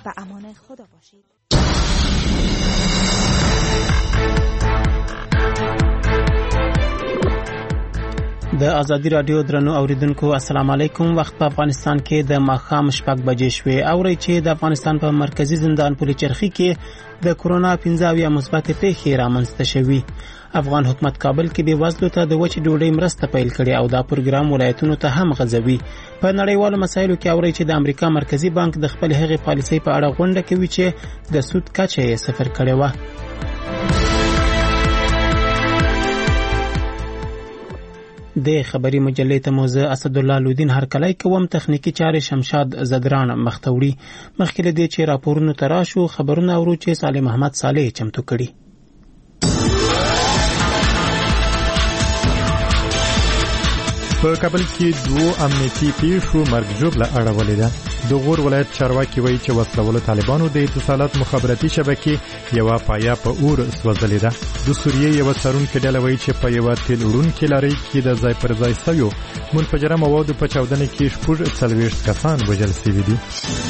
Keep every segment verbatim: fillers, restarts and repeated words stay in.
و امان خدا باشید. د ازادي رادیو درنو اوریدونکو السلام علیکم. وخت په افغانستان کې د ماښام شپږ بجې شوې. اوري چې د افغانستان په مرکزی زندان پل چرخي کې د کورونا پنځه مثبت پیښې رامنځته شوې. افغان حکومت کابل کې د وزلو ته د وچې ډوډۍ مرسته پیل کړې او دا پروګرام ولایتونو ته هم غځوي. په نړیوالو مسایلو کې اوري چې د امریکا مرکزی بانک د خپل هغې پالیسۍ په اړه غونډه کوي چې د سود کچه یې صفر کړې و. د خبري مجلې ته موزه اسد الله لودین هرکلی کوم. تخنیکی چارې شمشاد زدران مختوړي. مخکې له دې چې راپورونو تراشو خبرونه اورو چې صالح محمد صالح چمتو کړي. په کابل کې دوه امنیتي پیښو مرګ ژوبله اړولې ده. د غور ولایت چارواکي وایي چې وسلوالو طالبانو د اتصالات مخابراتي شبکې یوه پایه په اور سوځلې ده. د سوریې یوه څارونکې ډله وایي چې په یوه تیل وړونکې لارۍ کې د ځای پر ځای سویو منفجره موادو په چاودنه کې شپږ څلوېښت کسان وژل سوي دي.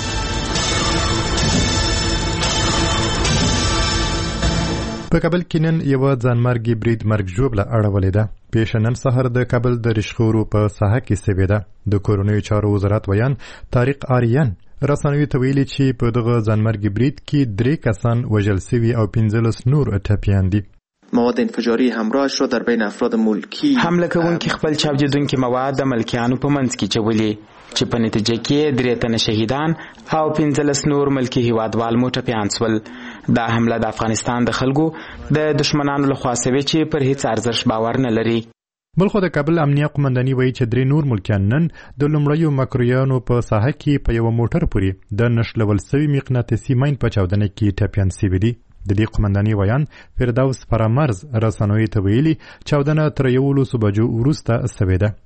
په کابل کې نن یوه ځانمرګي برید مرګ ژوبله اړولې ده. پیښه نن سهار د کابل د رشخورو په ساحه کې سوې ده. د کورنیو چارو وزارت ویان طارق آریان رسنیو ته ویلي چې په دغه ځانمرګي برید کې درې کسان وژل سوي او پنځلس نور ټپیان دي. مواد انفجاری همراهش را در بین افراد ملکی حمله کوونکي خپل چاودیدونکي مواد د ملکیانو په منځ کې چولي چې په نتیجه کې درې تنه شهیدان او پنځلس نور ملکی هیوادوال مو ټپیان شول. دا حمله د افغانستان د خلکو د دشمنانو لخوا شوې چې پر هیڅ ارزښت باور نه لري. بلخو د کابل امنیه قومنداني وایي چې درې نور ملکیان نن د لومړیو مکرویانو په ساحه کې په یوه موټر پورې د نښلول سوي مقناطیسي ماین په چاودنه کې ټپیان سوي دي. د دې قومنداني ویان فردوس فرامرز رسنیو ته ویلي چاودنه تر یولسو بجو وروسته سوې ده.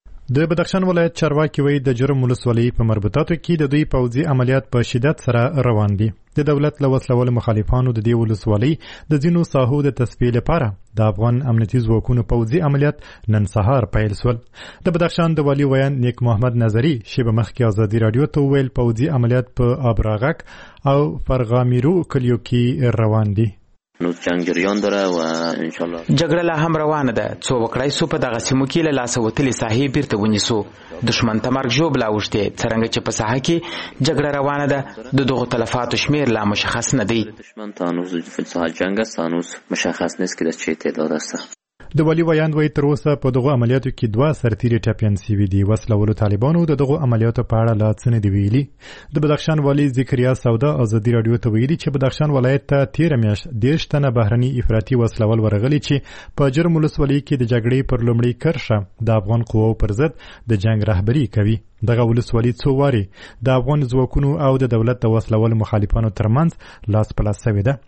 د بدخشان ولایت چارواکي وایي د جرم ولسوالۍ په مربوطاتو کې د دوی پوځي عملیات په شدت سره روان دي. د دولت له وسلوالو مخالفانو د دې ولسوالۍ د ځینو ساحو د تصفیې لپاره د افغان امنیتي ځواکونو پوځي عملیات نن سهار پیل شول. د بدخشان د والي ویان نیک محمد نظري شیبه مخکې ازادي رادیو ته وویل پوځي عملیات په ابراغک او فرغامیرو کلیو کې روان دي. نو جنگ جریان داره و ان شاء الله جګړه لا هم روانه ده. څو وکړای سو په دغه سیمو کې له لاسه وتلې ساحې بیرته ونیسو. دشمن ته مرګ ژوبله اوښتې. څرنګه چې په ساحه کې جګړه روانه ده د دغو تلفاتو شمیر لا مشخص نه دی. دشمن ته هنوز فی الساحه جنگ است، هنوز مشخص نیست که چه تعداد است. د والي ویان وایي تر اوسه په دغو عملیاتو کې دوه سرتیري ټپیان سوي دي. وسلوالو طالبانو د دغو عملیاتو په اړه لا څه نه دي ویلي. د بدخشان والي ذکریا سودا ازادي رادیو ته ویلي چې بدخشان ولایت ته تیره میاشت دېرش تنه بهرني افراطي وسلوال ورغلي چې په جرم ولسوالۍ کې د جګړې پر لومړۍ کرښه د افغان قواو پر ضد د جنگ رهبري کوي. دغه ولسوالۍ څو وارې د افغان ځواکونو او د دولت د وسلوالو مخالفانو ترمنځ لاس په لاس سوې ده.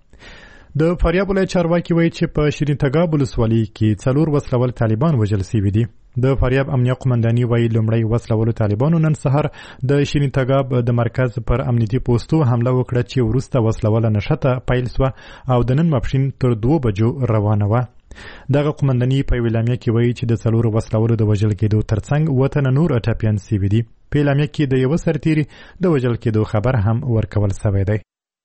د فاریاب ولایت چارواکي وایي چې په شیرین تګاب ولسوالۍ کې څلور وسلوال طالبان وژل سوي دي. د فاریاب امنیه قومنداني وایي لومړی وسلوالو طالبانو نن سهار د شیرین تګاب د مرکز پر امنیتي پوستو حمله وکړه چې وروسته وسلواله نښته پیل سوه او د نن ماپښین تر دوو بجو روانه وه. دغه قومنداني په یوه اعلامیه کې وایي چې د څلورو وسلوالو د وژل کېدو ترڅنګ اووه تنه نور ټپیان سوي دي. په اعلامیه کې د یوه سرتیري د وژل کېدو خبر هم ورکول سوی دی.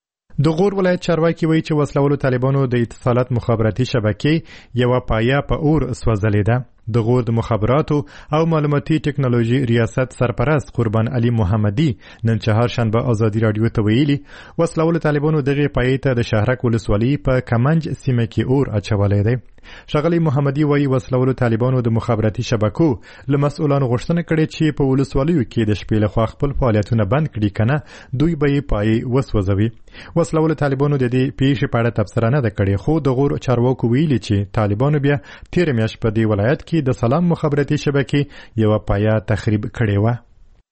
د غور ولایت چارواکي وایي چې وسلوالو طالبانو د اتصالات مخابراتي شبکې یوه پایه په اور سوځلې ده. د غور د مخابراتو او معلوماتي ټکنالوژي ریاست سرپرست قربان علي محمدي نن چهارشنبه ازادي رادیو ته ویلي وسلوالو طالبانو دغه پایې ته د شهرک ولسوالۍ په کمنج سیمه کې اور اچولی دی. ښاغلی محمدي وایي وسلوالو طالبانو د مخابراتي شبکو له مسؤلانو غوښتنه کړې چې په ولسوالیو کې د شپې لخوا خپل فعالیتونه بند کړي که نه دوی به یې پایې وسوځوي. وسلوالو طالبانو د دې پیښې په اړه تبصره نه ده کړې خو د غور چارواکو ویلي چې طالبانو بیا تېره میاشت په دې ولایت کې د سلام مخابراتي شبکې یوه پایه تخریب کړې وه.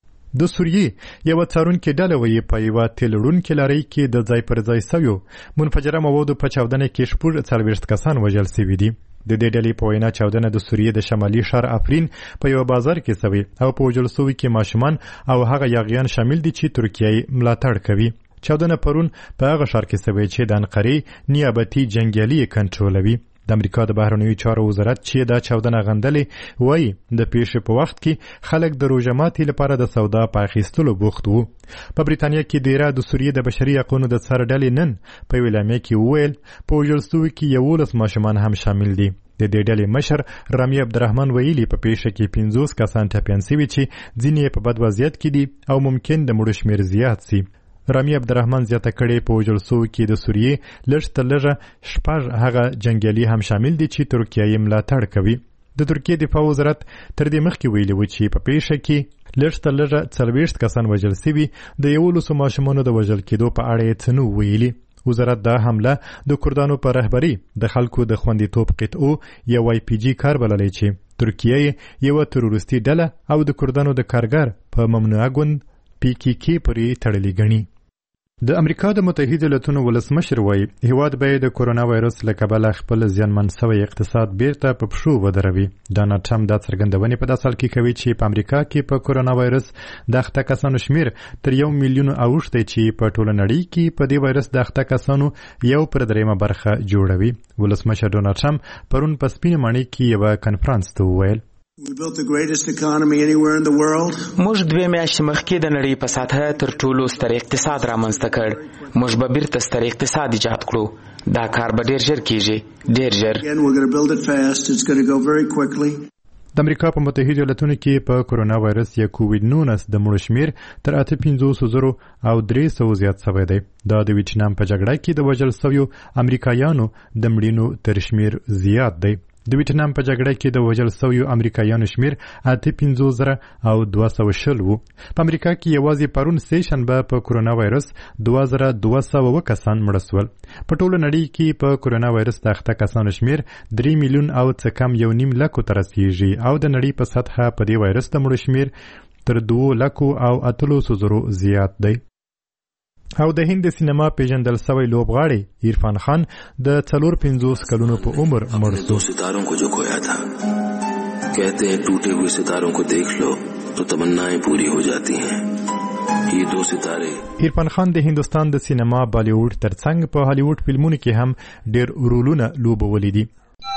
د سوریې یوه څارونکې ډله وایي په یوه تیل وړونکې لارۍ کې د ځای پر ځای سویو منفجره موادو په چاودنه کې شپږ څلوېښت کسان وژل سوي دي. د دې ډلې په وینا چاودنه د سوریې د شمالي ښار افرین په یوه بازار کې سوي او په وژل سوي کې ماشومان او هغه یاغیان شامل دي چې ترکیه یې ملاتړ کوي. چاودنه پرون په هغه ښار کې سوي چې د انقرې نیابتي جنګیالي یې کنټرولوي. د امریکا د بهرنیو چارو وزارت چې دا چاودنه غندلې وایي د پیښې په وخت کې خلک د روژه ماتي لپاره د سودا په اخیستلو بوخت وو. په بریتانیا کې د ایران د سوریې د بشري حقوقو د څار ډلې نن په اعلامیه کې وویل په وژل شویو کې یولس ماشومان هم شامل دي. د دې ډلې مشر رامي عبدالرحمن ویلي په پیښه کې پنځوس کسان ټپیان شوي چې ځینې په بد وضعیت کې دي او ممکن د مړو شمېر زیات شي. رامي عبدالرحمن زیاته کړې په وژل شویو کې د سوریې لږ تر لږه شپږ هغه جنګیالي هم شامل دي چې ترکیه یې ملاتړ کوي. د ترکیې دفاع وزارت تر دې مخکې ویلي و چې په پیښه کې لږ تر لږه څلوېښت کسان وژل شوي، د یولسو ماشومانو د وژل کېدو په اړه یې څه نه ویلي. وزارت دا حمله د کردانو په رهبري د خلکو د خوندیتوب قطعو یا وای پی جی کار بللی چې ترکیه یوه تروریستي ډله او د کردانو د کارګر په ممنوعه ګوند پی کی کی پورې تړلې ګڼي. د امریکا د متحده ایالاتونو ولسمشر وایي هیواد به د کورونا وایرس له کبله خپل زیانمن شوی اقتصاد بیرته په پښو ودروي. ډانلډ ټرمپ دا څرګندونې په داسې حال کې کوي چې په امریکا کې په کورونا وایرس د اخته کسانو شمیر تر یو میلیون اوښتی چې په ټوله نړۍ کې په دې وایرس د اخته کسانو یو پر دریمه برخه جوړوي. ولسمشر ډونالډ ټرمپ پرون په سپینه ماڼۍ کې یوه کنفرانس ته وویل موږ دوه میاشتې مخکې د نړۍ په سطحه تر ټولو ستر اقتصاد رامنځته کړ. موږ به بیرته ستر اقتصاد ایجاد کړو. دا کار به ډیر ژر کیږي، ډیر ژر. د امریکا په متحده ایالاتونو کې په کورونا وایرس یا کووډ نولس د مړو شمیر تر اته پنځوس زرو او درې سوه زیات شوی دی. دا د ویتنام په جګړه کې د وژل شویو امریکایانو د مړینو تر شمیر زیات دی. د ویتنام په جګړه کې د وژل شویو امریکایانو شمیر اته پنځوس زره او دوه سوه شل وو. په امریکا کې یوازې پرون سه شنبه په کورونا وایرس دوه زره دوه سوه اووه کسان مړه شول. په ټوله نړۍ کې په کورونا وایرس د اخته کسانو شمیر درې میلیون او څه کم یو نیم لکو ته رسیږي او د نړۍ په سطحه په دې وایرس د مړو شمیر تر دوه لکو او اتلسو زرو زیات دی. او د هند سینما پیژندل شوی لوبغاړی عرفان خان د څلور پنځوس کلونو په عمر مړ شو. ستاروں کو جو کھویا تھا کہتے ہیں ٹوٹے ہوئے ستاروں کو دیکھ لو تو تمنائیں پوری ہو جاتی ہیں. یہ دو ستارے. عرفان خان د هندستان د سینما بالیوډ ترڅنګ په هالیوډ فلمونو کې هم ډیر رولونه لوبولي دي.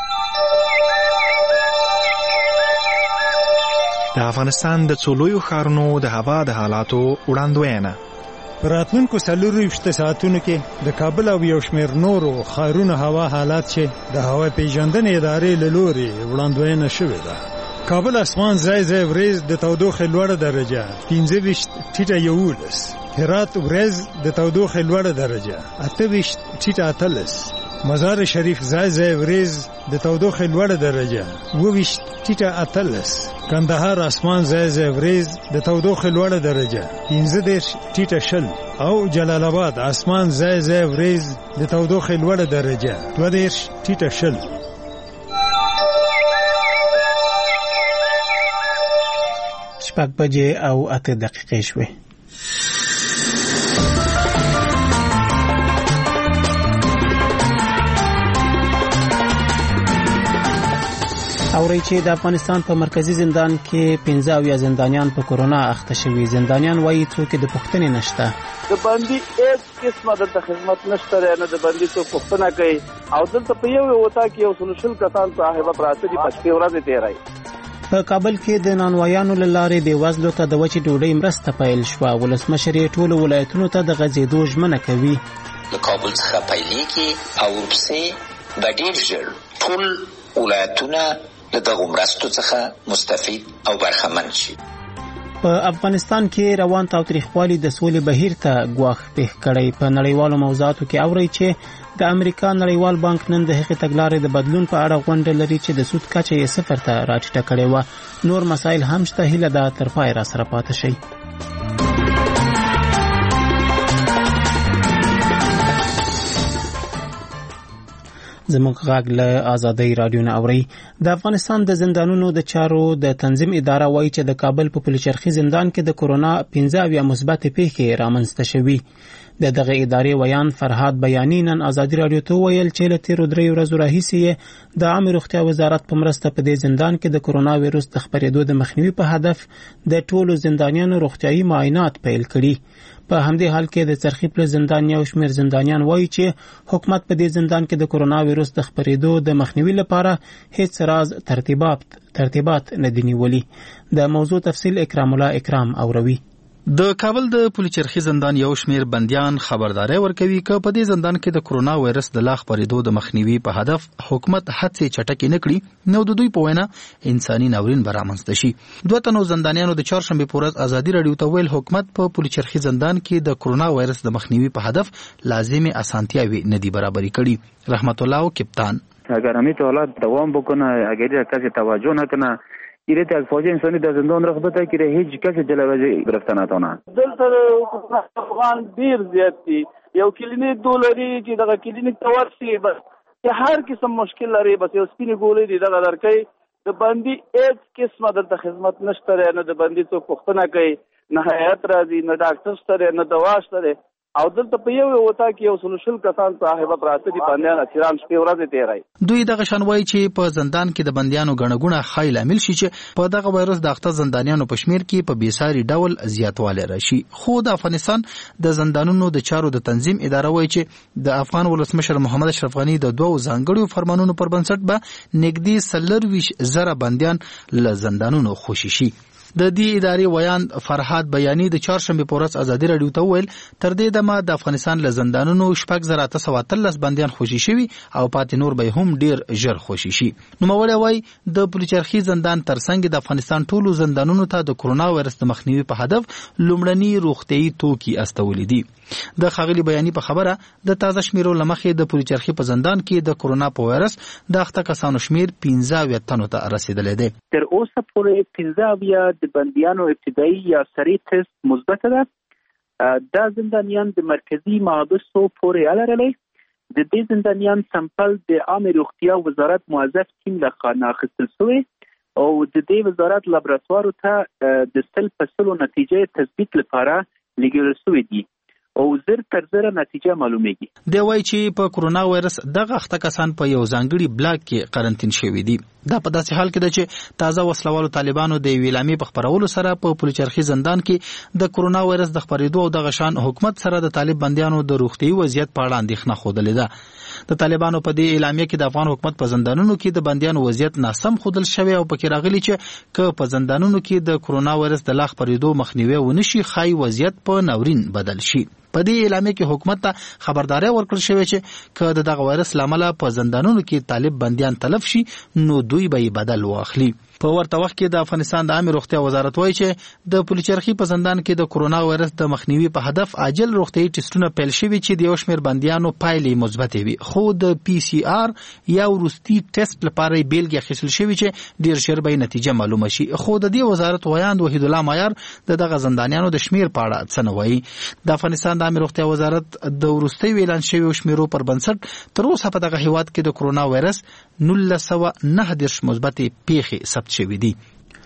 د افغانستان د څو لویو ښارونو د هوا د حالاتو وړاندوینه. په راتلونکو څلورویشت ساعتونو کې د کابل او یو شمېر نورو ښارونو هوا حالات چې د هوا پیژندنې ادارې له لوري وړاندوینه شوې ده. کابل اسمان ځای ځای وریځ د تودوخې لوړه درجه پنځه ویشت ټیټه یولس. هرات وریځ د تودوخې لوړه درجه اته ویشت ټیټه اتلس. مزار شریف ځای ځای وریځ د تودوخې لوړه درجه اوه ویشت ټیټه اتلس. کندهار اسمان ځای ځای وریځ د تودوخې لوړه درجه پنځه دېرش ټیټه شل او جلال آباد اسمان ځای ځای وریځ د تودوخې لوړه درجه دوه دېرش ټیټه شل. شپږ بجې او اته دقیقې شوې. اوري چې د افغانستان په مرکزی زندان کې پنځه اویا زندانیان په کورونا اخته شوي. زندانیان وایي څوک د پوښتنې نشته. د باندې هیڅ قسمه د خدمت نشته، نه د باندې څوک پوښتنه کوي او دلته په یو وتا کې یو سلوشل کسان صاحب پراته دي پښې ورځې تیرای. په کابل کې د نانوایانو لارې بې وزلو ته د وچې ډوډۍ مرسته پیل شوه. ولسمشر یې ټولو ولایتونو ته د غځېدو ژمنه کوي. د کابل څخه پیلېږي او ورپسې به ډېر ژر ټول ولایتونه له دغو مرستو څخه مستفید او برخمن شي. په افغانستان کې روان تاوتریخوالي د سولې بهیر ته ګواښ پېښ کړی. په نړیوالو موضوعاتو کې اوري چې د امریکا نړیوال بانک نن د هغې تګلارې د بدلون په اړه غونډه لري چې د سود کچه یې صفر ته راټیټه کړې وه. نور مسایل هم شته. هیله ده تر پای را سره پاتې شئ. زموږ غږ له آزادۍ رادیو نه اوري. د افغانستان د زندانونو د چارو د تنظیم اداره وایي چې د کابل په پلچرخي زندان کې د کورونا پنځه اویا مثبت پیښې رامنځته شوي. د دغه ادارې ویان فرهاد بیاني نن آزادۍ رادیو ته ویل چې له تیرو درې ورځو راهیسې د عامه روغتیا وزارت په مرسته په دې زندان کې د کورونا ویروس د خپرېدو د مخنیوي په هدف د ټولو زندانیانو روغتیايي معاینات پیل کړي. په همدې حال کې د څرخي پر زندان یو شمېر زندانیان وایي چې حکومت په دې زندان کې د کرونا وایرس د خپرېدو د مخنیوي لپاره هیڅ راز ترتیبات ترتیبات نه دي نیولي. د موضوع تفصیل اکرام الله اکرام اوروي. د کابل د پولیچرخي زندان یو شمیر بندیان خبرداري ورکوي چې په دې زندان کې د کرونا وایرس د لا خپرېدو د مخنیوي په هدف حکومت هڅې چټکې نه کړي نو د دوی په وینا انساني ناورین به رامنځته شي. دوه تنو زندانیانو د چهارشنبې په ورځ ازادي راډیو ته ویل حکومت په پولیچرخي زندان کې د کرونا وایرس د مخنیوي په هدف لازمي اسانتیاوي نه دي برابرې کړي. رحمت الله او کپتان اگر همین حالات دوام بکنه، اگر کسی توجه نکنه ایره از فوج انسانی در زندان رخصت که هیچ کسی جلوه گرفته نتونه. دلته افغان ډیر زیات دي. یو کلینیک دولري چې دغه کلینیک ته ورسي بس هر قسم مشکل لري، بس یو سپینې ګولۍ دي دغه درکې. د بندي هیڅ قسمه دلته خدمت نشته، نه د بندي څوک پوښتنه کوي، نه هیات راځي، نه ډاکټر شته، نه دوا شته. او دلته په یو وتا کې یو سلوشل کسان صاحب راته دي بندیان اچرام شپې ورځې تیرای. دوی دغه شنوي چې په زندان کې د بندیانو غنغونه خایل عامل شي چې په دغه وایرس د اخته زندانیانو په شمیر کې په بیساري ډول زیاتوالی راشي. خو د افغانستان د زندانونو د چارو د تنظیم اداره وایي چې د افغان ولسمشر محمد اشرف غنی د دوه ځانګړو فرمانونو پر بنسټ به نږدې سلرویش زره بندیان له زندانونو خوشي شي. د دې ادارې ویان فرحات بیانی د چهارشنبې په ورځ ازادي راډیو ته ویل تر دې دمه د افغانستان له زندانونو شپږ زره اته سوه اتلس بندیان خوشي شوي او پاتې نور به هم ډیر ژر خوشي شي. نوموړی وایي د پولیچرخي زندان ترڅنګ د افغانستان ټولو زندانونو ته د کرونا وایرس د مخنیوي په هدف لومړني روغتیايي توکي استولي دي. د ښاغلي بیانی په خبره د تازه شمیرو لمخې د پولیچرخي په زندان کې د کرونا په وایرس د اخته کسانو شمیر پنځه اویا تنو ته رسیدلی دی. تر اوسه پورې پنځه اویا د بندیانو ابتدایي یا سریع تست مثبت ده. دا زندانیان د مرکزی محابسو پورې اړه لري. د دې زندانیان سمپل د عامه روغتیا وزارت موظف ټیم له اخیستل شوی او د دې وزارت لابراتوارو ته د سل په سلو نتیجې تثبیت لپاره لګول شوی دي او زر تر زر نتیجه معلومیږي. دی وایي چې په کرونا وایرس دغه اخته کسان په یو ځانګړي بلاک کې قرنطین شوي دي. دا په داسې حال کې ده چې تازه وسلوالو طالبانو د یوې اعلامیې په خپرولو سره په پولیچرخي زندان کې د کرونا وایرس د خپرېدو او دغه شان حکومت سره د طالب بندیانو د روغتیايي وضعیت په اړه اندېښنه ښودلې ده. د طالبانو په دې اعلامیه کې د افغان حکومت په زندانونو کې د بندیانو وضعیت ناسم ښودل شوی او پکې راغلي چې که په زندانونو کې د کرونا وایرس د لا خپرېدو مخنیوی ونشي ښایي وضعیت په ناورین بدل شي. په دې اعلامیه کې حکومت ته خبرداري ورکړل شوې چې که د دغه وایرس لامل په زندانونو کې طالب بندیان تلف شي نو دوی به بدل واخلي. په ورته وخت کې د افغانستان د عامه روغتیا وزارت وایي چې د پولیچرخي په زندان کې د کرونا وایرس د مخنیوي په هدف عاجل روغتیايي ټیسټونه پیل شوي چې د یو شمېر بندیانو پایلې مثبتې وي، خو د پی سی آر یا وروستي ټیسټ لپاره یې بیلګې اخیستل شوي چې ډېر ژر به نتیجه معلومه شي. خو د دې وزارت ویاند وحید الله مایار د دغه زندانیانو د شمېر په اړه څه نه وایي. د افغانستان د عامه روغتیا وزارت د وروستیو اعلان شویو شمېرو پر بنسټ تر اوسه په دغه هیواد کې د کرونا وایرس نولس سوه نهه دېرش مثبتې پیښې ثبت شوي دي.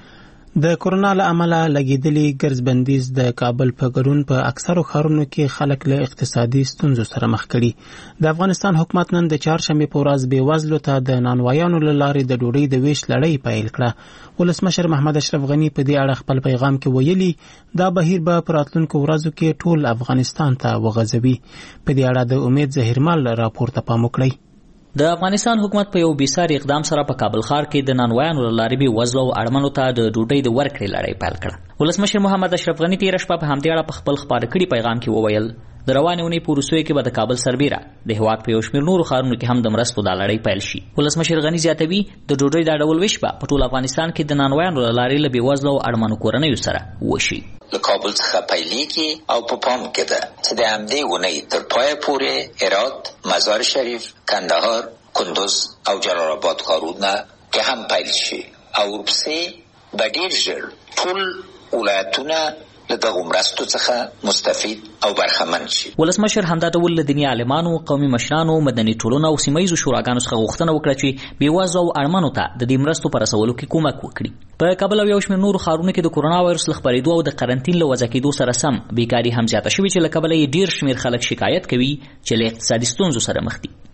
د کرونا له امله لګیدلي ګرځ بندیز د کابل په ګډون په اکثرو ښارونو کې خلک له اقتصادي ستونزو سره مخ کړي. د افغانستان حکومت نن د چهارشنبې په ورځ بېوزلو ته د نانوایانو له لارې د ډوډۍ د ویش لړۍ پیل کړه. ولسمشر محمد اشرف غنی په دې اړه خپل پیغام کې ویلي دا بهیر به په راتلونکو ورځو کې ټول افغانستان ته وغځوي. په دې اړه د امید ظهیرمل راپور ته پام وکړئ. د افغانستان حکومت په یو بیساري اقدام سره په کابل ښار کې د نانوایانو له لارې بې وزلو او اړمنو ته د ډوډۍ د ورکړې لړۍ پیل کړه. ولسمشر محمد اشرف غني تېره شپه په همدې اړه په خپل خپاره کړي پیغام کې وویل د روانې اونۍ په وروستیو کې به د کابل سربیره د هېواد په یو شمېر نورو ښارونو کې هم د مرستو دا لړۍ پیل شي. ولسمشر غني زیاتوي د ډوډۍ دا ډول ویش به په ټول افغانستان کې د نانوایانو له لارې له بېوزلو او اړمنو کورنیو سره وشي. له کابل څخه پیلېږي او په پام کې ده چې د همدې اونۍ تر پایه پورې هرات، مزار شریف، کندهار، کندوز او جلال آباد ښارونه کې هم پیل شي او ورپسې به ډېر ژر ټول ولایتونه له دغو مرستو څخه مستفید او برخمن شي. ولسمشر همدا ډول له دیني عالمانو، قومي مشرانو، مدني ټولنو او سیمه ییزو شوراګانو څخه غوښتنه وکړه چې بېوزلو او اړمنو ته د دې مرستو په رسولو کې کومک وکړي. په کابل او یو شمېر نورو ښارونو کې د کرونا وایرس له خپرېدو او د قرنطین له وضع کېدو سره سم بیکاري هم زیاته شوې چې له کبله یې ډېر شمېر خلک شکایت کوي چې له اقتصادي ستونزو سره مخ دي.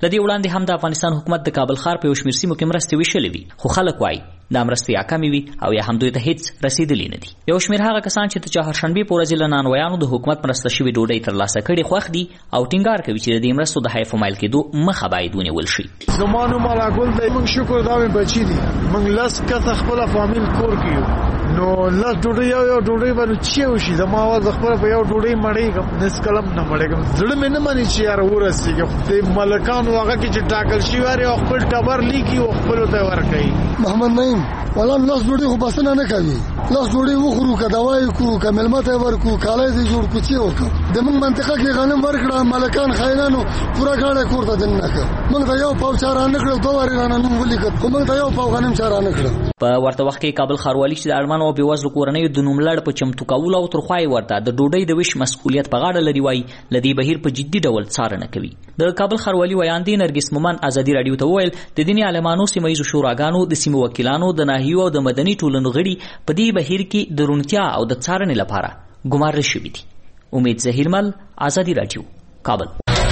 لدې وړاندې هم د افغانستان حکومت د کابل ښار په یو شمېر سیمو کې مرستې ویشلې وي، خو خلک وایي دا مرستې یا کمې وي او یا هم دوی ته هیڅ رسیدلی نه دي. یو شمېر هغه کسان چې د چهارشنبې په ورځ له نانوایانو د حکومت مرسته شوې ډوډۍ ترلاسه کړې خوښ دي او ټینګار کوي چې د دې مرستو د حیف مایل کېدو مخه باید ونیول شي. زما نوم ملاګل دی، موږ شکر دا مې بچي دي، موږ لس کسه خپله فامیل کور کې یو، نو لس ډوډۍ یو یو ډوډۍ به چې وشي زما اواز خپله په یو ډوډۍ مړېږم، نس کلم نه مړېږم، زړه مې نه مني چې یاره ورسېږم. د ملکانو هغه کې چې ټاکل شوي وارې او خپل ټبر لیکي او خپلو ته ورکوي. محمد نعیم والا لس ډوډۍ خو بسنه نه کوي، لس ډوډۍ وخورو که دوا یې کړو که مېلمه ته یې ورکړو کالی یې جوړ کړو چې وکړو. د موږ منطقه کې غنم ورکړه، ملکان خاینانو پوره ګاډی کور ته دننه کړه، موږ ته یو پاو چا رانه کړه، دوه وارې رانه نوم ولیکه، خو موږ ته یو پاو غنم چا رانه کړه. په ورته وخت کې کابل ښاروالي چې د اړمنو او بېوزلو کورنیو د نوملړ په چمتو کولو او ترخوایي ورته د ډوډۍ د ویش مسؤلیت په غاړه لري، وایي له دې بهیر په جدي ډول څارنه کوي. د کابل ښاروالي ویاندې نرګس مومن ازادي راډیو ته وویل د دیني عالمانو، سیمه ییزو شوراګانو، د سیمو وکیلانو، د ناحیو او د مدني ټولنو غړي په دې بهیر کې د روڼتیا او د څارنې لپاره ګمارل شوي دي. امید ظهیرمل، ازادي راډیو، کابل.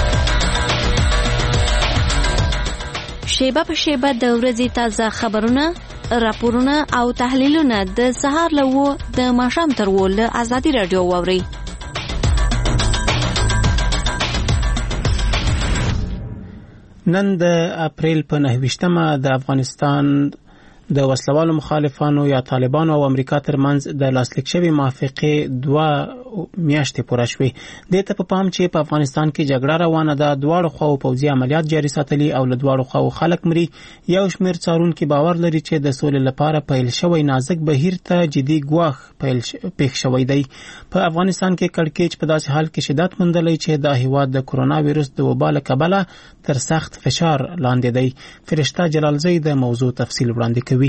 شیبه په شیبه د ورځې تازه خبرونه، راپورونه او تحلیلونه د سهار له اوه د ماښام تر اوه له ازادي راډیو واورئ. نن د اپریل په نهه ویشتمه د افغانستان د وسلوالو مخالفانو یا طالبانو او امریکا ترمنځ د لاسلیک شوی موافقه دوه میاشتې پوره شوې. دې ته په پام چې په افغانستان کې جګړه روانه ده، دواړو خواو پوځي عملیات جاري ساتلي او له دواړو خواو خلک مري. یو شمېر څارونکي باور لري چې د سولې لپاره پیل شوی نازک بهیر ته جدي ګواښ پېښ شوی دی. په افغانستان کې کړکېچ په داسې حال کې شدت موندلی چې د هیواد د کرونا ویروس د وبا له کبله تر سخت فشار لاندې دی. فرشته جلالزی د موضوع تفصیل وړاندې کوي.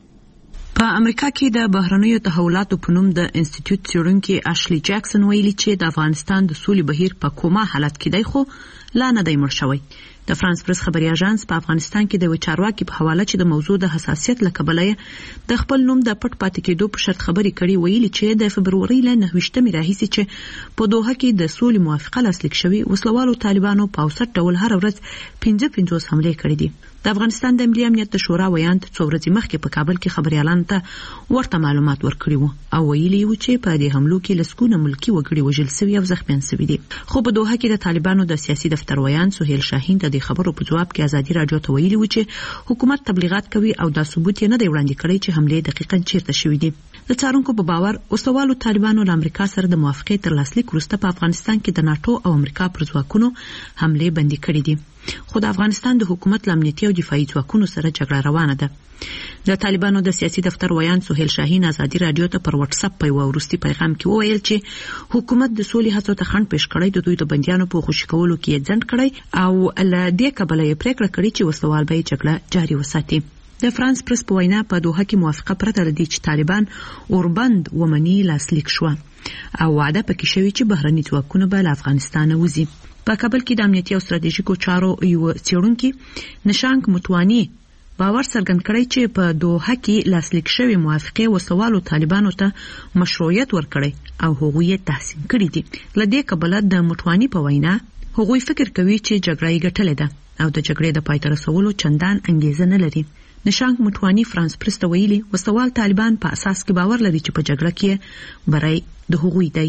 په امریکا کې د بهرنیو تحولاتو په نوم د انسټیټیوټ څېړونکي اشلی جکسن ویلي چې د افغانستان د سولې بهیر په کومه حالت کې دی خو لا نه دی مړ شوی. د فرانس پرس خبري اژانس په افغانستان کې د یو چارواکي په حواله چې د موضوع د حساسیت له کبله د خپل نوم د پټ پاتې کېدو په شرط خبرې کړي، ویلي چې د فبروري له نهه ویشتمې راهیسې چې په دوحه کې د سولې موافقه لاسلیک شوې، وسلوالو طالبانو په اوسط ډول هر ورځ پنځه پنځوس حملې کړې دي. د افغانستان د ملي امنیت د شورا ویاند څو ورځې مخکې په کابل کې خبريالانو ته ورته معلومات ورکړي وو او ویلي وو چې په دې حملو کې لسګونه ملکي وګړي وژل شوي او زخمیان شوي دي. خو په دوحه کې د طالبانو د سیاسي دفتر ویاند سهیل شاهین د دې خبرو په جواب کې ازادي راډیو ته ویلي وو چې حکومت تبلیغات کوي او دا ثبوت یې نه دی وړاندې کړی چې حملې دقیقاً چیرته شوي دي. د څارونکو په باور وسلوالو طالبانو له امریکا سره د موافقې تر لاسلیک وروسته په افغانستان کې د ناتو او امریکا پر ځواکونو حملې بندي کړې دي. خو د افغانستان د حکومت له امنیتي او دفاعي ځواکونو سره جګړه روانه ده. د طالبانو د سیاسي دفتر ویاند سهیل شاهین ازادي راډیو ته پر واتس اپ په یو وروستي پیغام کې وویل چې حکومت د سولې هڅو ته خنډ پېښ کړی، د دوی د بندیانو په خوشي کولو کې یې ځنډ کړی او له دې کبله یې پریکړه کړې چې وسلوال به یې جګړه جاري وساتي. د فرانس پرس په وینا په دوحه کې موافقه پرته لري چې طالبان اوربند ومني لاسلیک شو او وعده پکې شوی چې بهرني ځواکونه به له افغانستان وځي. په کابل کې د امنیتي او ستراتیژیکو چارو یو څېړونکي نشانک متوانی باور څرګند کړی چې په دوحه کې لاسلیک شوی موافقه وسوالو طالبانو ته مشروعیت ورکړي او هغوی یې تحسین کړي دي. له دې کبله د متوانی په وینا هغوی فکر کوي چې جګړه یې ګټلې ده او د جګړې د پای ته رسولو چندان انګیزه نه لري. نشانک متوانی فرانس پرس ته ویلي وسوال طالبان په اساس کې باور لري چې په جګړه کې برای د هغوی دی.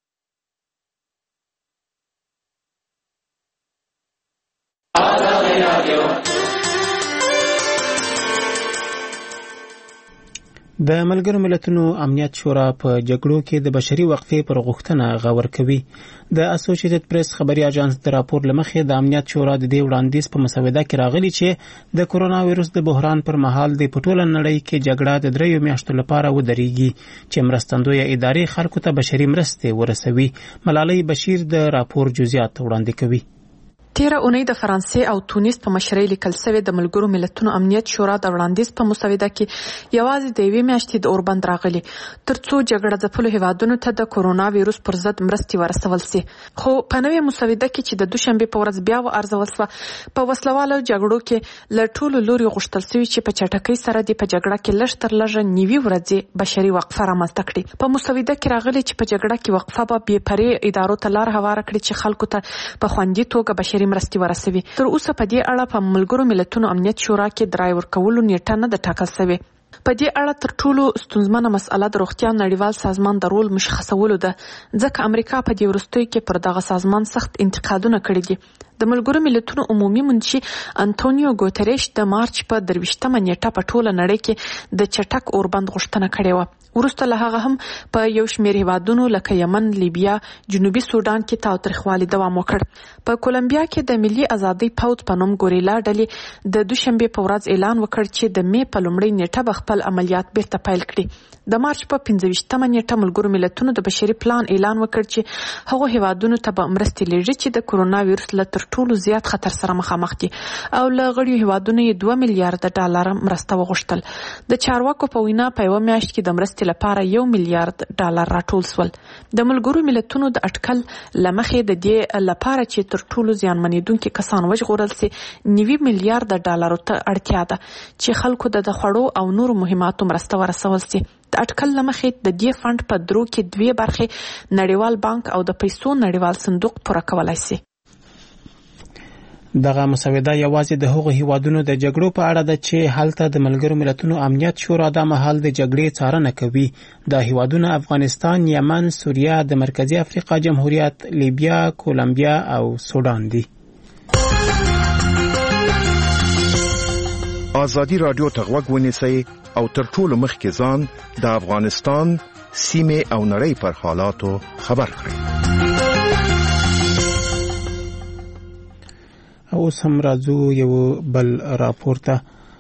د ملګرو ملتونو امنیت شورا په جګړو کې د بشري وقفې پر غوښتنه غور کوي. د اسوسییټډ پریس خبري اژانس د راپور لمخې د امنیت شورا د دې وړاندیز په مسوده کې راغلي چې د کرونا وایروس د بحران پر مهال د پټوله نړۍ کې جګړه د دریو میاشتو لپاره ودرېږي چې مرستندوی ادارې خلکو ته بشري مرستې ورسوي. ملالۍ بشیر د راپور جزئیات وړاندې کوي. تیره اونۍ د فرانسې او تونس په مشرۍ لیکل شوی د ملګرو ملتونو امنیت شورا د وړاندیز په مسوده کې یوازې د یوې میاشتې د اوربند راغلي ترڅو جګړه ځپلو هیوادونو ته د کرونا وایروس پر ضد مرستې ورسول شي. خو په نوې مسوده کې چې د دوشنبه په ورځ بیا وارزول شوه په وسلوالو جګړو کې له ټولو لوري غوښتل شوی چې په چټکۍ سره د په جګړه کې لږ تر لږه نیوي ورځې بشري وقفه رامنځته کړي. په مسوده کې راغلي چې په جګړه کې وقفه به بې پرې ادارو ته لار هواره کړي چې خلکو ته په خوندي توګه بشري بشري مرستې ورسوي. تر اوسه په دې اړه په ملګرو ملتونو امنیت شورا کې د رای ورکولو نیټه نه ده ټاکل شوې. په دې اړه تر ټولو ستونزمنه مسأله د روغتیا نړیوال سازمان د رول مشخصولو ده، ځکه امریکا په دې وروستیو کې پر دغه سازمان سخت انتقادونه کړي دي. د ملګرو ملتونو عمومي منشي انټونیو ګوتریش د مارچ په درویشتمه نیټه په ټوله نړۍ کې د چټک اوربند غوښتنه کړې وه. وروسته له هغه هم په یو شمېر هیوادونو لکه یمن، لیبیا، جنوبي سودان کې تاوتریخوالي دوام وکړ. په کولمبیا کې د ملي ازادۍ پوځ په نوم ګوریلا ډلې د دوشنبې په ورځ اعلان وکړ چې د مې په لومړۍ نیټه به خپل عملیات بیرته پیل کړي. د مارچ په پنځه ویشتمه نیټه ملګرو ملتونو د بشري پلان اعلان وکړ چې هغو هیوادونو ته به مرستې لیږي چې د کرونا ویروس له تر ټولو زیات خطر سره مخامخ دي، او له غړیو هیوادونو یې دوه میلیارډ ډالر مرسته وغوښتل. د چارواکو په وینا په یوه میاشت کې د مرستې لپاره یو میلیارډ ډالر راټول سول. د ملګرو ملتونو د اټکل له مخې د دې لپاره چې تر ټولو زیانمنېدونکي کسان وژغورل سي نوي میلیارډ ډالرو ته اړتیا ده چې خلکو د خوړو او نورو مهماتو مرسته ورسول سي. د اټکل له مخې د دې فند په درو کې دوې برخې نړیوال بانک او د پیسو نړیوال صندوق پوره کولای سي. دغه مسوده یوازې د هغو هیوادونو د جګړو په اړه ده چې هلته د ملګرو ملتونو امنیت شورا د مهال د جګړې څارنه کوي. د هیوادونو افغانستان، یمن، سوریه، د مرکزی افریقا جمهوریت، لیبیا، کولمبیا او سودان دي. آزادی رادیو ته غوږ ونیسئ او تر ټولو مخکې ځان د افغانستان سیمې او نړۍ پر حالاتو خبر کړئ. اوس هم راځو یو بل راپور ته.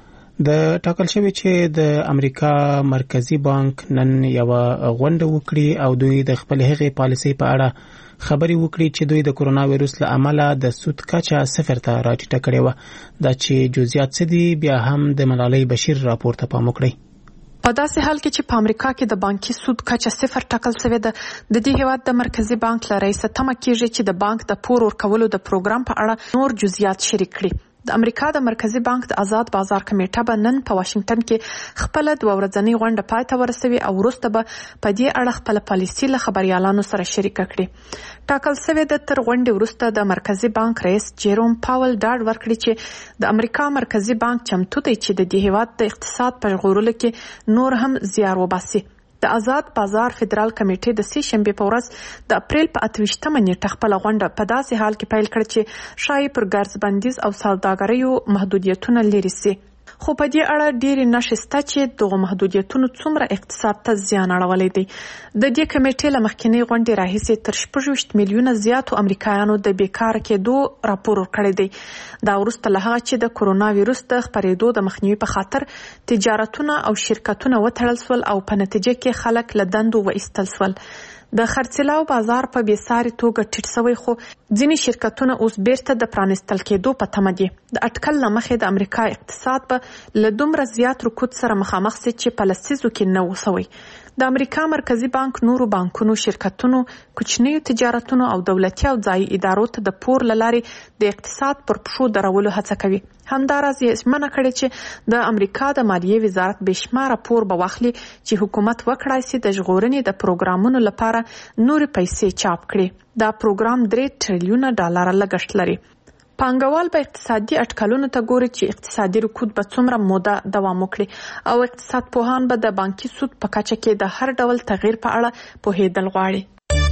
د ټاکل شوی چې د امریکا مرکزی بانک نن یو غونډه وکړي او دوی د خپل هغې پالیسۍ په اړه خبري وکړي چې دوی د کرونا وایروس له امله د سود کچه صفر ته راټیټه کړې وه. دا چې جزئیات څه دي بیا هم د ملالۍ بشیر راپور ته پام وکړئ. په داسې حال کې چې په امریکا کې د بانکي سود کچه صفر ټاکل شوې ده، د دې هیواد د مرکزی بانک له رئیس تمه کیږي چې د بانک د پور ورکولو د پروګرام په اړه نور جزئیات شریک کړي. د امریکا د مرکزی بانک د آزاد بازار کمیټه به نن په واشنگټن کې خپل دوه ورځنۍ غونډه پای ته ورسوي او وروسته به په دې اړه خپل پالیسي له خبريالانو سره شریک کړي. ټاکل شوی د تر غونډې وروسته د مرکزی بانک رئیس جیروم پاول ډاډ ورکړي چې د امریکا مرکزی بانک چمتو دی چې د دې هیواد د اقتصاد په ژغورلو کې نور هم زیار وباسي. د آزاد بازار فدرال کمیټې د سې شنبې په ورځ د اپریل په اته ویشتمه نیټه خپل غونډه په داسې حال کې پیل کړه چې شایي پر ګرځ بندیز او سوداګریو محدودیتونه لري سي. خو په دې اړه ډېری نښې شته چې دغه محدودیتونو څومره اقتصاد ته زیان اړولی دی. د دې کمیټې له مخکینۍ غونډې راهیسې تر شپږ ویشت میلیونه زیاتو امریکایانو د بیکاره کېدو راپور ورکړی دی. دا وروسته له هغه چې د کرونا ویروس د خپرېدو د مخنیوي په خاطر تجارتونه او شرکتونه وتړل سول او په نتیجه کې خلک له دندو وایستل سول. د خرڅلاو بازار په بېساري توګه ټیټ شوی، خو ځینې شرکتونه اوس بیرته د پرانیستل کېدو په تمه دي. د اټکل له مخې د امریکا اقتصاد به له دومره زیات رکود سره مخامخ شي چې په لسیزو کې نه و سوی. د امریکا مرکزی بانک نورو بانکونو، شرکتونو، کوچنیو تجارتونو او دولتي او ځایي ادارو ته د پور له لارې د اقتصاد پر پښو درولو هڅه کوي. همداراز یې ژمنه کړې چې د امریکا د مالیې وزارت بېشماره پور به واخلي چې حکومت وکړای شي د ژغورنې د پروګرامونو لپاره نورې پیسې چاپ کړي. دا پروګرام درې ټریلیونه ډالر لګښت لري. پانګوال به اقتصادي اټکلونو ته ګوري چې اقتصادي رکود به څومره موده دوام وکړي او اقتصاد پوهان به د بانکي سود په کچه کې د هر ډول تغییر په اړه پوهېدل غواړي.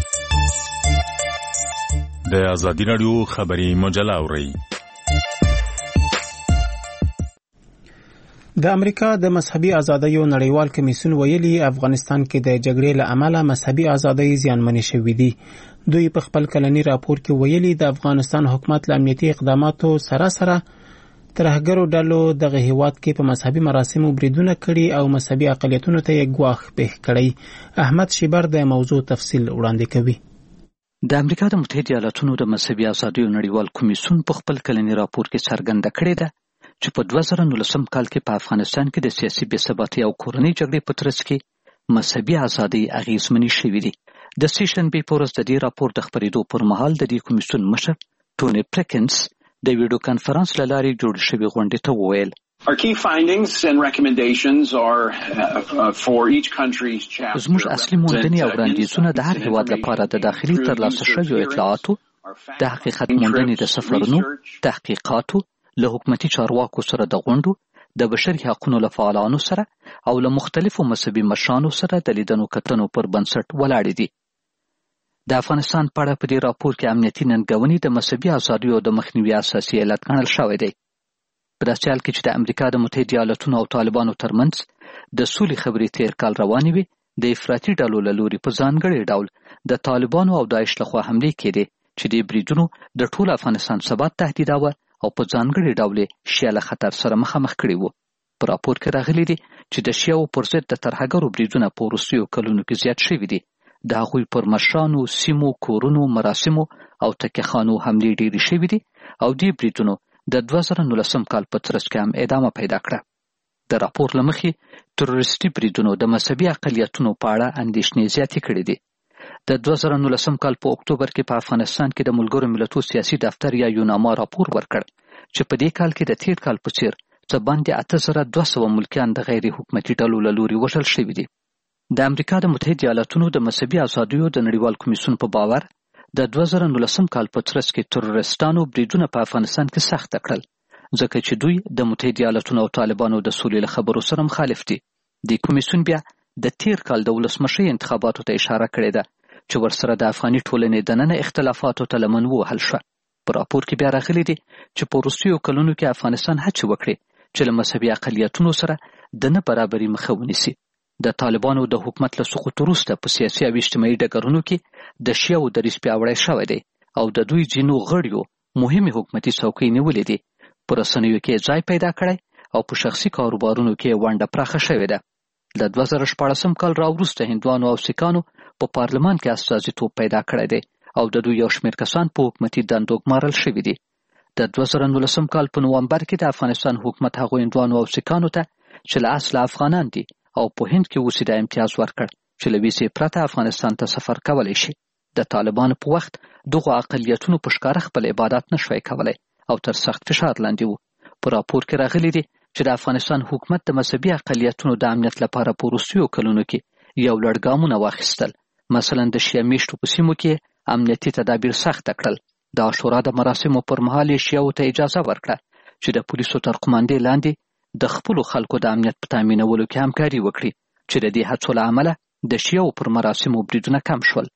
د ازادي راډیو خبري مجله اورئ. د امریکا د مذهبي ازادیو نړیوال کمیسیون ویلي افغانستان کې د جګړې له امله مذهبي ازادۍ زیانمنې شوې دي. دوی په خپل کلنی راپور کې ویلي د افغانستان حکومت له امنیتي اقداماتو سره سره ترهګرو ډلو دغه هیواد کې په مذهبي مراسمو بریدونه کړي او مذهبي اقلیتونو ته یې ګواښ پېښ کړی. احمد شیبر د موضوع تفصیل وړاندې کوي. د امریکا د متحده ایالاتونو د مذهبي ازادیو نړیوال کمیسیون په خپل کلنی راپور کې څرګنده کړې ده چې په دوه زره نولسم کال کې په افغانستان کې د سیاسي بېثباتۍ او کورنۍ جګړې په ترڅ کې مذهبي ازادۍ اغېزمنې شوې دي. د سې شنبې په ورځ د دې راپور د خپرېدو پر مهال د دې کمیسیون مشر ټوني پریکنز د ویډیو کانفرنس له لارې جوړ شوې غونډې ته وویل Our key findings and recommendations are uh, for each country's chapter. زموږ اصلي موندنې او وړاندیزونه د هر هیواد لپاره د داخلي ترلاسه شویو اطلاعاتو د حقیقت موندنې د سفرونو، تحقیقاتو، له حکومتي چارواکو سره د غونډو، د بشري حقوقو له فعالانو سره او له مختلفو مذهبي مشرانو سره د لیدنو کتنو پر بنسټ ولاړې دي. د افغانستان په اړه په دې راپور کې امنیتي ننګونې د مذهبي ازادیو د مخنیوي اساسي علت ګڼل شوی دی. په داسې حال کې چې د امریکا د متحده ایالاتونو او طالبانو ترمنځ د سولې خبرې تیر کال روانې وي، د افراطي ډلو له لوري په ځانګړي ډول د طالبانو او داعش لخوا حملې کېدې چې د بریدونو د ټول افغانستان ثبات تهدیداوه او په ځانګړي ډول شیعه له خطر سره مخامخ کړي وو. په راپور کې راغلي دي چې د شیعو پر ضد د ترهګرو بریدونه په وروستیو کلونو کې زیات شوي دي. د هغوی پر مشرانو، سیمو، کورونو، مراسمو او تکیخانو حملې ډېرې شوي دي او دې بریدونو د دوه زره نولسم کال په ترڅ کې هم ادامه پیدا کړه. د راپور له مخې تروریستي بریدونو د مذهبي اقلیتونو په اړه اندېښنې زیاتې کړې دي. د دوه زره نولسم کال په اکتوبر کې په افغانستان کې د ملګرو ملتونو سیاسي دفتر یا یوناما راپور ورکړ چې په دې کال کې د تیر کال په څیر څه باندې اته زره دوه سوه ملکیان د غیر حکومتي ډلو له لوري وژل شوي دي. د امریکا د متحده ایالاتونو د مذهبي ازادیو د نړیوال کمیسیون په باور د دوه زره نولسم کال په ترڅ کې تروریستانو بریدونه په افغانستان کې سخته کړل، ځکه چې دوی د متحده ایالاتونو او طالبانو د سولې له خبرو سره مخالف دي. د کمیسیون بیا د تیر کال د ولسمشي انتخاباتو ته اشاره کړې ده چې ورسره د افغاني ټولنې دننه اختلافاتو ته لمن ووهل شوه. په راپور کې بیا راغلي دي چې په وروستیو کلونو کې افغانستان هڅې وکړې چې له مذهبي اقلیتونو سره د نه برابرۍ مخه ونیسي. د طالبانو د حکومت له سقوط وروسته په سیاسي او اجتماعي ډګرونو کې د شیعو دریځ پیاوړی شوی دی او د دوی ځینو غړیو مهمې حکومتي څوکۍ نیولې دي. په رسنیو کې ځای پیدا کړی او په شخصي کاروبارونو کې ونډه پراخه شوې ده. له دوه زره شپاړسم کال راوروسته هندوانو او سیکانو په پارلمان کې استازیتوب پیدا کړی دی او د دوی یو شمېر کسان په حکومتي دندو ګمارل شوي دي. د دوه زره نولسم کال په نوامبر کې د افغانستان حکومت هغو هندوانو او سیکانو ته چې له اصله افغانان دي او په هند کې اوسي د امتیاز ورکړ چې له ویزې پرته افغانستان ته سفر کولی شي. د طالبانو په وخت دغو اقلیتونو په ښکاره خپل عبادت نشوی کولی او تر سخت فشار لاندې وو. په راپور کې راغلي دي چې د افغانستان حکومت د مذهبي اقلیتونو د امنیت لپاره په وروستیو کلونو کې یو لړ ګامونه واخیستل. مثلا د شیعه میشتو په سیمو کې امنیتي تدابیر سخته کړل. د عاشورا د مراسمو پر مهال یې شیعو ته اجازه ورکړه چې د پولیسو تر قماندې لاندې د خپلو خلکو د امنیت په تامینولو کې همکاري وکړي چې د دې هڅو له امله د شیعو پر مراسمو بریدونه کم شول.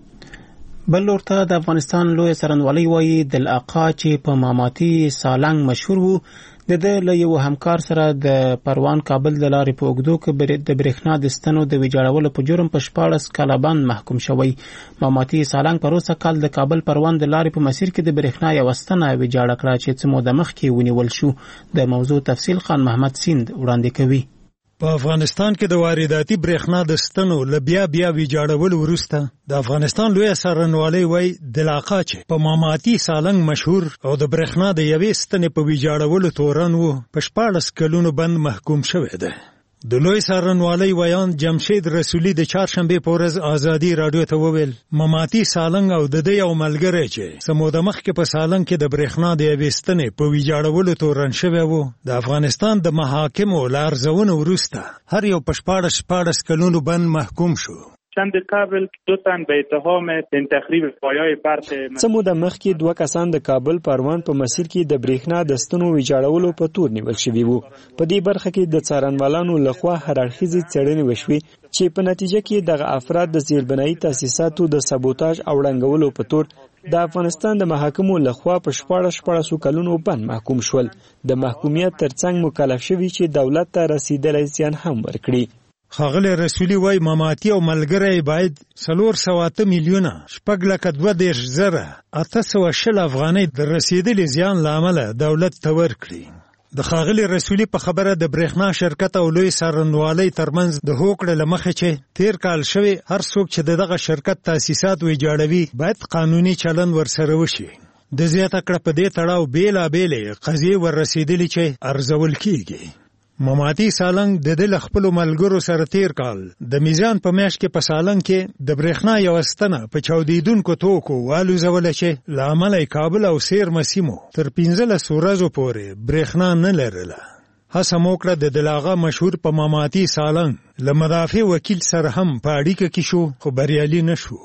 بل لورته د افغانستان لوی څارنوالۍ وایي دل اقا چې په ماماتي سالنګ مشهور وو د ده له یو همکار سره د پروان کابل د لارې په اوږدو کې د برېښنا د ستنو د ویجاړولو په جرم په شپاړس کاله باندې محکوم شوی. ماماتي سالنګ په روسه کال د کابل پروان د لارې په مسیر کې د برېښنا یوه ستنه ویجاړه کړه چې څه موده مخکې ونیول شو. د موضوع تفصیل خان محمد سیند وړاندې کوي. په افغانستان کې د وارداتي برېښنا د ستنو له بیا بیا ویجاړولو وروسته د افغانستان لویه څارنوالۍ وایي دل اقا چې په ماماتي سالنګ مشهور او د برېښنا د یوې ستنې په ویجاړولو تورن و په شپاړس کلونو بند محکوم شوی دی. د لوی څارنوالۍ ویان جمشید رسولي د چهارشنبې په ورځ ازادي راډیو ته وویل ماماتي سالنګ او د ده یو ملګری چې څه موده مخکې په سالنګ کې د برېښنا د یوې ستنې په ویجاړولو تورن شوی و د افغانستان د محاکمو له ارزونو وروسته هر یو په شپاړس شپاړس کلونو بند محکوم شو. چند قبل دو تن به اتهام تخریب پایه‌های برق څه موده مخکې دوه کسان د کابل پروان په مسیر کې د برېښنا د ستنو ویجاړولو په تور نیول شوي وو. په دې برخه کې د څارنوالانو لخوا هرړخیزې څېړنې وشوې چې په نتیجه کې دغه افراد د زیربنایي تاسیساتو د سبوتاژ او ړنګولو په تور د افغانستان د محاکمو لخوا په شپاړس شپاړسو کلونو بند محکوم شول. د محکومیت ترڅنګ مکلف شوي چې دولت ته رسیدلی زیان هم ورکړي. ښاغلی رسولي وایي ماماتي او ملګری باید څلور سوه اته میلیونه شپږ لکه دوه دېرش زره اته سوه شل افغانۍ د رسیدلي زیان له امله دولت ته ورکړي. د ښاغلي رسولي په خبره د برېښنا شرکت او لوی څارنوالۍ ترمنځ د هوکړې له مخې چې تیر کال شوی هر څوک چې د دغه شرکت تاسیسات ویجاړوي باید قانوني چلند ورسره وشي. د زیاته کړه په دې تړاو بېلابېلې قضیې ور رسېدلي چې ارزول کېږي. ماماتي سالنګ د دې له خپلو ملګرو سره تیر کال د میزان په میاشت کې په سالنګ کې د برېښنا یوه ستنه په چاودېدونکو توکو والوزوله چې له امله یې کابل او سیرمه سیمو تر پنځلسو ورځو پورې برېښنا نه لرله. هڅه مو کړه د دل اغا مشهور په ماماتي سالنګ له مدافع وکیل سره هم په اړیکه کې شو خو بریالي نه شو.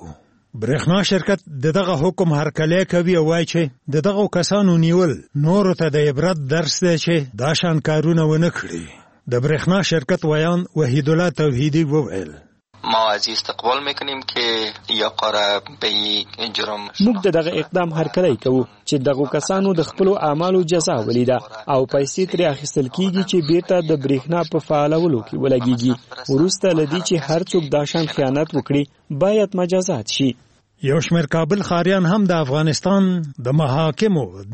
برېښنا شرکت دغه حکم هرکلی کوي او وایي چې دغه کسانو نیول نورو ته د عبرت درس دی چې دا شان کارونه ونه کړي. د برېښنا شرکت ویان وحید الله توحیدی وویل ما از استقبال میکنیم که یا قاره به جرم موږ دغه اقدام هرکلی کوو چې دغه کسانو د خپل اعمالو جزا ولیده او پیسې ترې اخیستل کیږي چې بیرته د برېښنا په فعالولو کې ولګیږي. وروسته لدی چې هر څوک دا شان خیانت وکړي باید مجازات شي. یو شمېر کابل ښاریان هم د افغانستان د محاکمو